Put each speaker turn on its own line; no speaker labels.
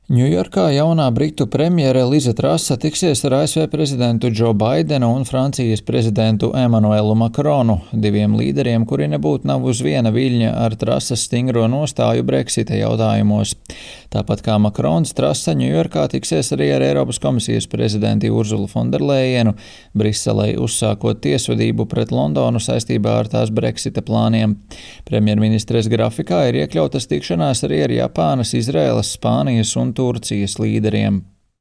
Ņujorkā jaunā britu premjere Liza Trasa tiksies ar ASV prezidentu Džo Baidenu un Francijas prezidentu Emanuelu Makronu, diviem līderiem, kuri nebūtu nav uz viena viļņa ar Trasas stingro nostāju Brexita jautājumos. Tāpat kā Makrons, Trasa Ņujorkā tiksies arī ar Eiropas komisijas prezidenti Urzulu Fonderlejenu, Briselei uzsākot tiesvedību pret Londonu saistībā ar tās Brexita plāniem. Premjerministres grafikā ir iekļautas tikšanās arī ar Japānas, Izraēlas, Spānijas un Turcijas līderiem.